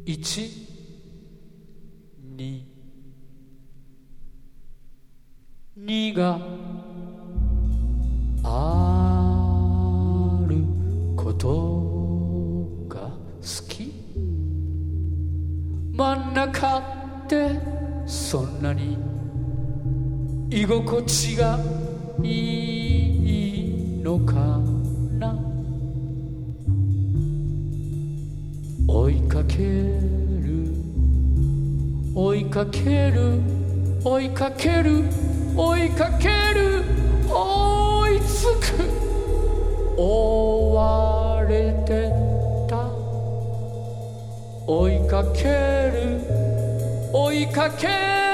1、2、2があることが好き。真ん中ってそんなに居心地がいいのかな。追いかける追いかける追いかける追いかける追いつく追われてた。追いかける追いかける